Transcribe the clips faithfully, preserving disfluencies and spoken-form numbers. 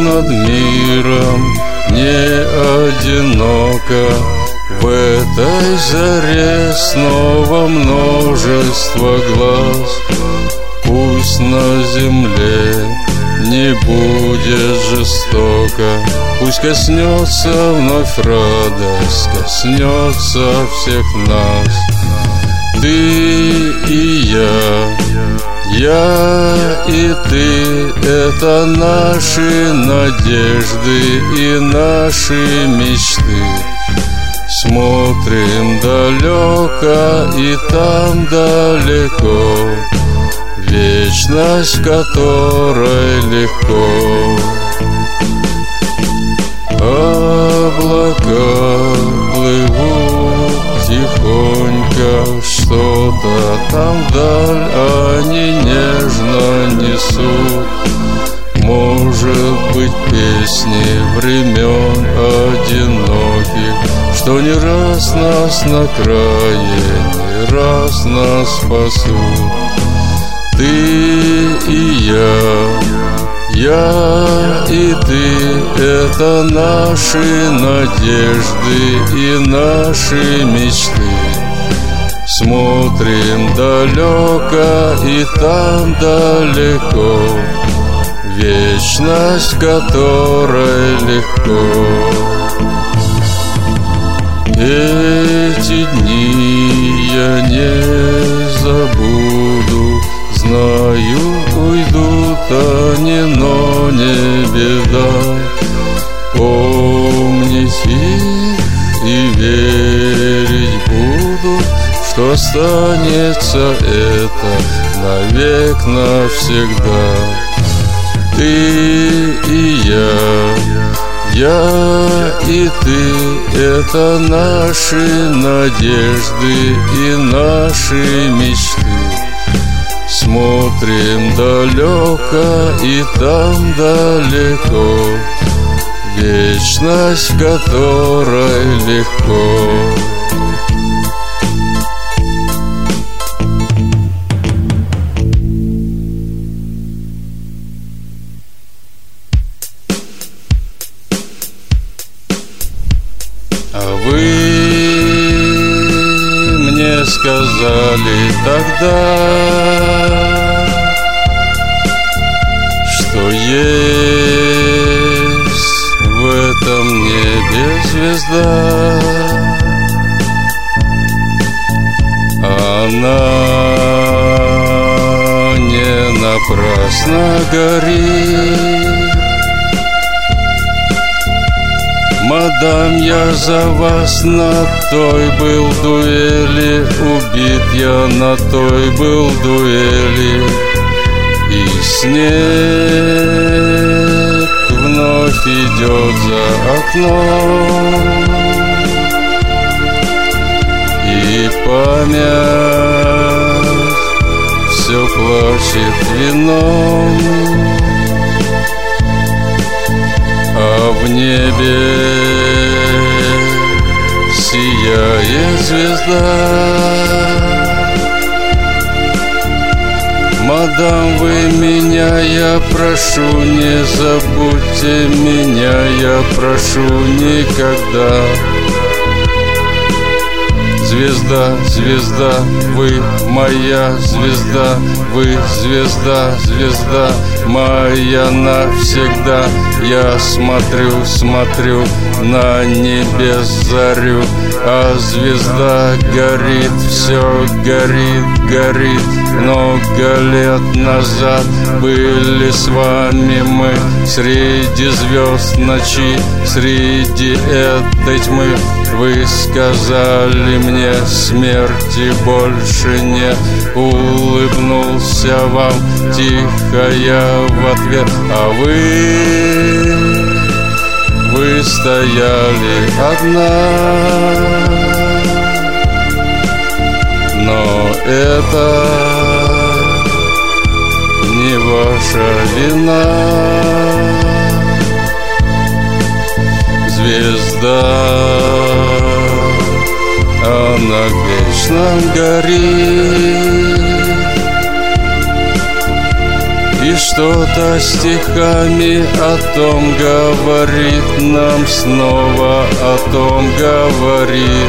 над миром не одиноко. В этой заре снова множество глаз. Пусть на земле не будет жестоко, пусть коснется вновь радость, коснется всех нас. Ты и я, я и ты — это наши надежды и наши мечты. Смотрим далеко, и там далеко вечность, в которой легко. Облака плывут тихонько, что-то там вдаль они нежно несут. Может быть, песни времен одиноких, что не раз нас на крае, не раз нас спасут. Ты и я, я и ты — это наши надежды и наши мечты. Смотрим далеко, и там далеко вечность, в которой легко. Эти дни я не забуду, знаю, уйдут они, но не беда. Помнить их и верить буду, что останется это навек навсегда. Ты и я, я и ты — это наши надежды и наши мечты. Смотрим далеко, и там далеко вечность, в которой легко. А вы мне сказали тогда, что есть в этом небе звезда. Она не напрасно горит. Мадам, я за вас на той был дуэли, убит я на той был дуэли. И снег вновь идет за окном, и память все плачет вином. А в небе сияет звезда. Мадам, вы меня, я прошу, не забудьте меня, я прошу никогда. Звезда, звезда, вы моя звезда, вы звезда, звезда моя навсегда. Я смотрю, смотрю на небес зарю, а звезда горит, все горит, горит. Много лет назад были с вами мы среди звезд ночи, среди этой тьмы. Вы сказали мне, смерти больше нет. Улыбнулся вам тихо я в ответ. А вы, вы стояли одна. Но это не ваша вина. Звезда, она вечно горит. И что Что-то стихами о том говорит, нам снова о том говорит.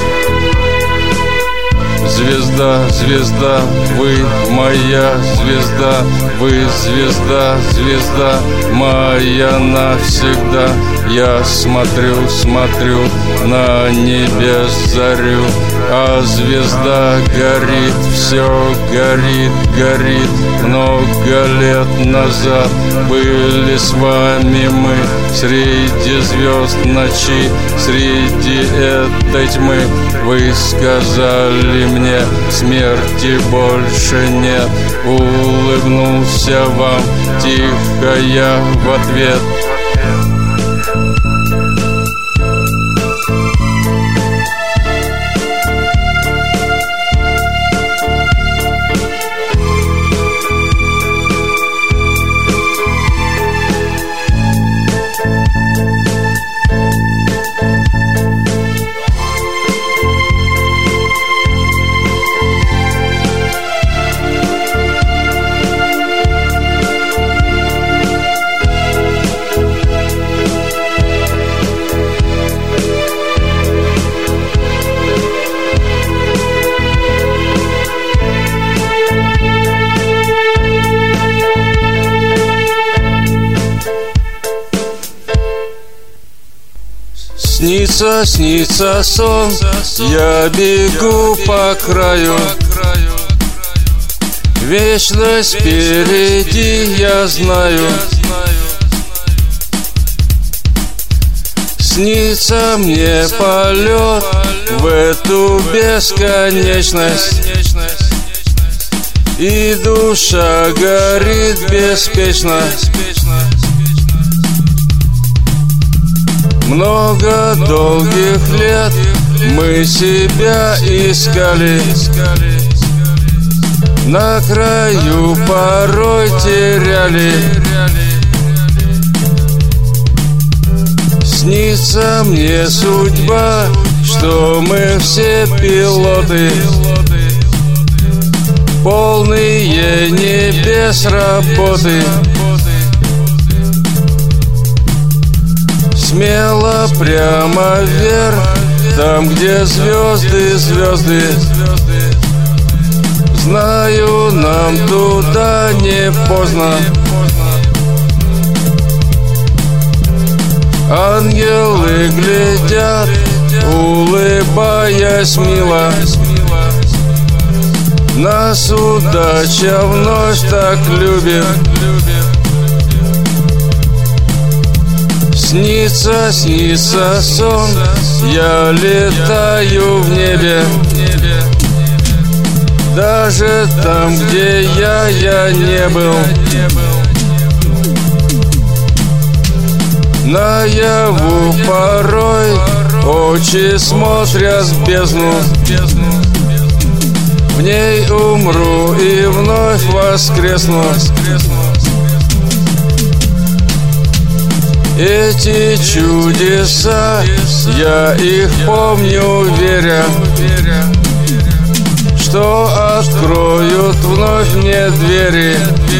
Звезда, звезда, вы моя звезда, вы звезда, звезда моя навсегда. Я смотрю, смотрю на небес зарю, а звезда горит, все горит, горит. Много лет назад были с вами мы среди звезд ночи, среди этой тьмы. Вы сказали мне, смерти больше нет. Улыбнулся вам тихо я в ответ. Снится, снится сон, я бегу по краю. Вечность впереди, я знаю. Снится мне полет в эту бесконечность, и душа горит беспечно. Много долгих лет мы себя искали, на краю порой теряли. Снится мне судьба, что мы все пилоты, полные небес работы. Смело прямо вверх, там, где звезды, звезды. Знаю, нам туда не поздно. Ангелы глядят, улыбаясь мило. Нас удача вновь так любит. Снится, снится сон, я летаю в небе. Даже там, где я, я не был. Наяву порой очи смотрят в бездну. В ней умру и вновь воскресну. Эти чудеса, я их помню, веря, что откроют вновь мне двери.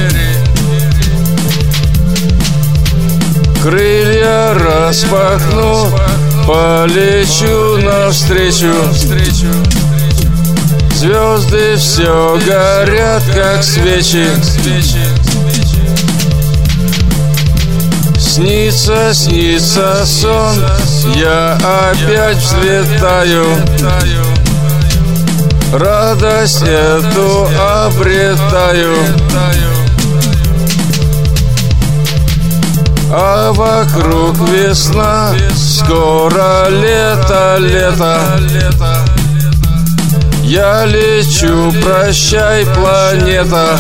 Крылья распахну, полечу навстречу. Звезды все горят, как свечи. Снится, снится сон, я опять взлетаю. Радость эту обретаю. А вокруг весна, скоро лето, лето. Я лечу, прощай, планета.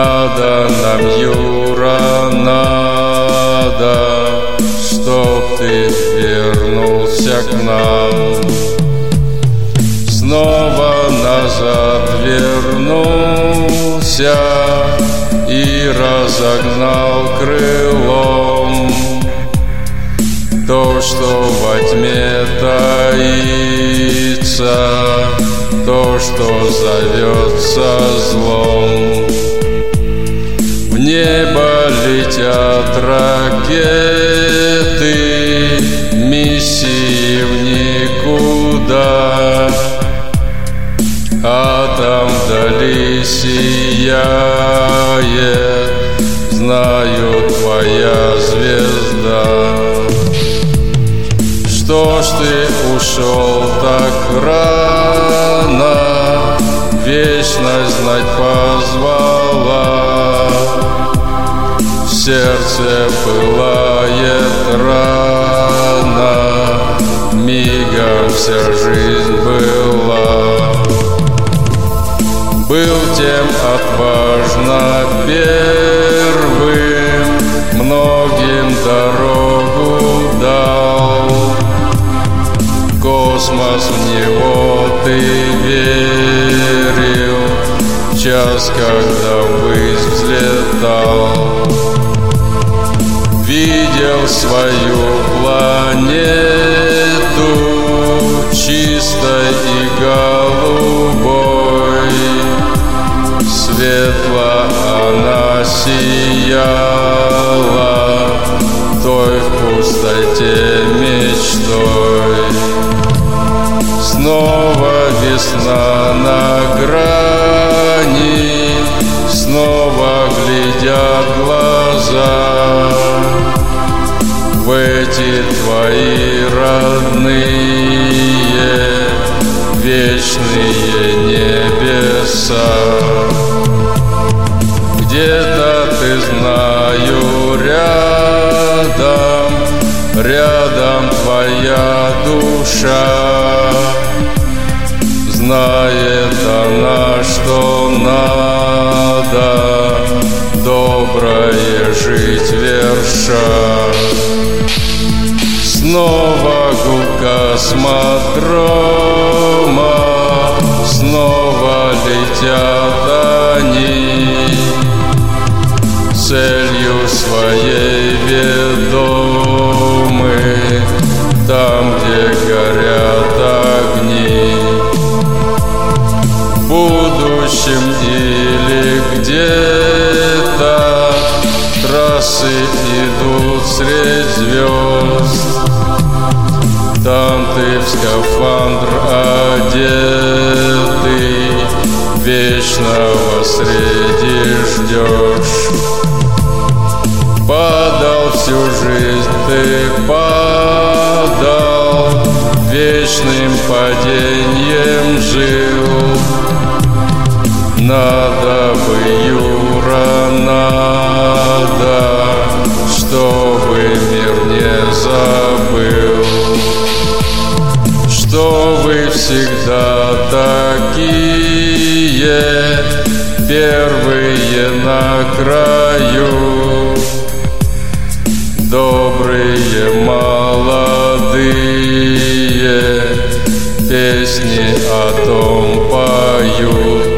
Надо нам, Юра, надо, чтоб ты вернулся к нам. Снова назад вернулся и разогнал крылом то, что во тьме таится, то, что зовется злом. В небо летят ракеты, миссии в никуда, а там вдали сияет, знаю, твоя звезда. Что ж ты ушел так рано, вечность знать позвала. В сердце пылает рана, мигом вся жизнь была. Был тем отважно первым, многим дорогу дал. Космос, в него ты верил, час, когда ввысь взлетал. Видел свою планету чистой и голубой, светло она сияла, той в пустоте мечтой. Снова весна на грани, снова глядят глаза в эти твои родные вечные небеса. Где-то ты, знаю, рядом, рядом твоя душа. Знает она, что надо доброе жить верша. Снова гул космодрома, снова летят они, целью своей ведомы, там, где горят огни. В будущем или где-то трассы идут средь звезд, там ты в скафандр одетый, вечного среди ждешь. Падал всю жизнь ты, падал, вечным падением жил. Надо бы, Юра, надо, чтобы мир не забыл, что вы всегда такие первые на краю, добрые молодые песни о том поют.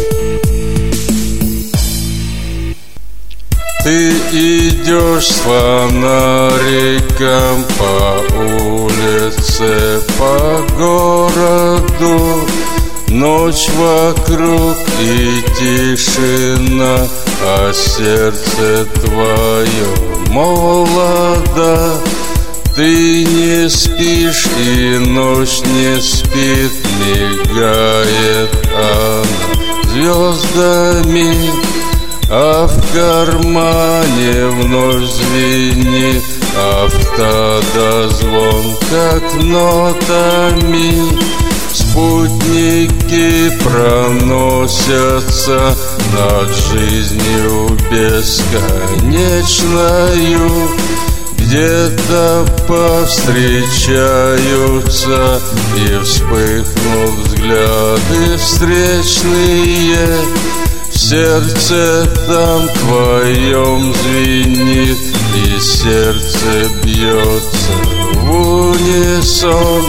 Ты идешь с фонариком по улице, по городу, ночь вокруг и тишина, а сердце твое молодо. Ты не спишь и ночь не спит, мигает она звездами, а в кармане вновь звенит автодозвон, как нотами. Спутники проносятся над жизнью бесконечною, где-то повстречаются и вспыхнут взгляды встречные. В сердце там твоем звенит, и сердце бьется в унисон.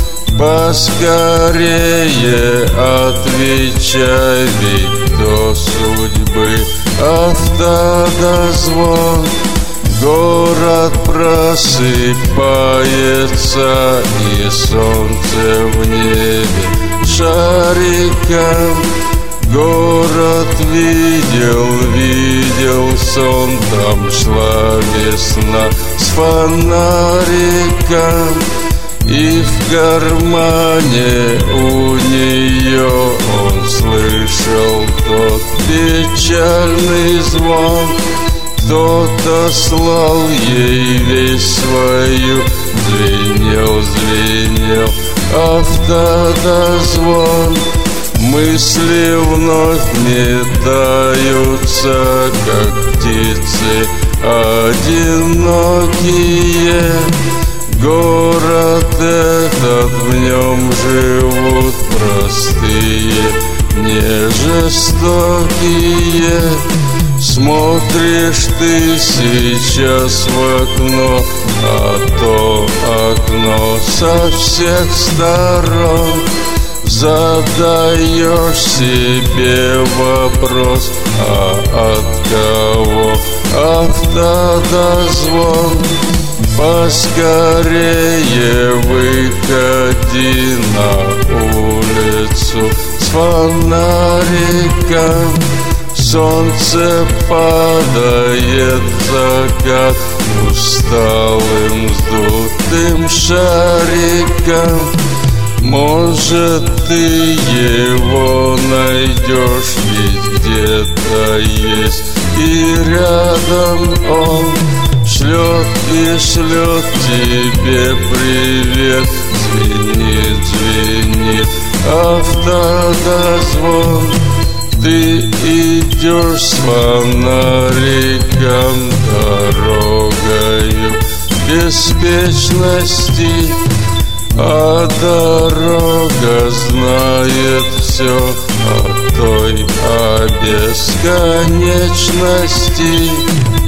Поскорее отвечай, ведь до судьбы автодозвон. Город просыпается, и солнце в небе шариком. Город видел, видел сон, там шла весна с фонариком. И в кармане у нее он слышал тот печальный звон. Кто-то слал ей весь свою, звенел, звенел автодозвон. Мысли вновь метаются, как птицы одинокие. Город этот, в нем живут простые, не жестокие. Смотришь ты сейчас в окно, а то окно со всех сторон. Задаешь себе вопрос, а от кого автодозвон? Поскорее выходи на улицу с фонариком. Солнце падает в закат усталым вздутым шариком. Может, ты его найдешь, ведь где-то есть, и рядом он. Шлет и шлет тебе привет, звенит, звенит автодозвон. Ты идешь с фонариком дорогою беспечности, а дорога знает все о той, о бесконечности.